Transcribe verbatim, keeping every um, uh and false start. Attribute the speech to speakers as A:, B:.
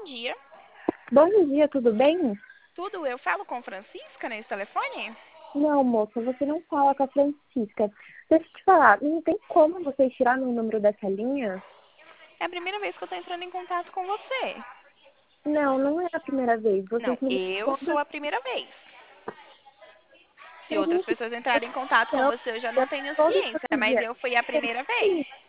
A: dia.
B: Bom dia, tudo bem?
A: Tudo, eu falo com Francisca nesse telefone?
B: Não, moça, você não fala com a Francisca. Deixa eu te falar, não tem como vocês tirar meu número dessa linha?
A: É a primeira vez que eu tô entrando em contato com você.
B: Não, não é a primeira vez. Vocês
A: Não,
B: me ligam
A: eu sou
B: todas
A: a primeira vez. Se
B: as
A: outras
B: mentiras.
A: pessoas entrarem em contato com
B: Não,
A: você, eu já não
B: eu
A: tenho
B: todo
A: ciência,
B: santo
A: mas
B: dia.
A: eu fui a primeira vez.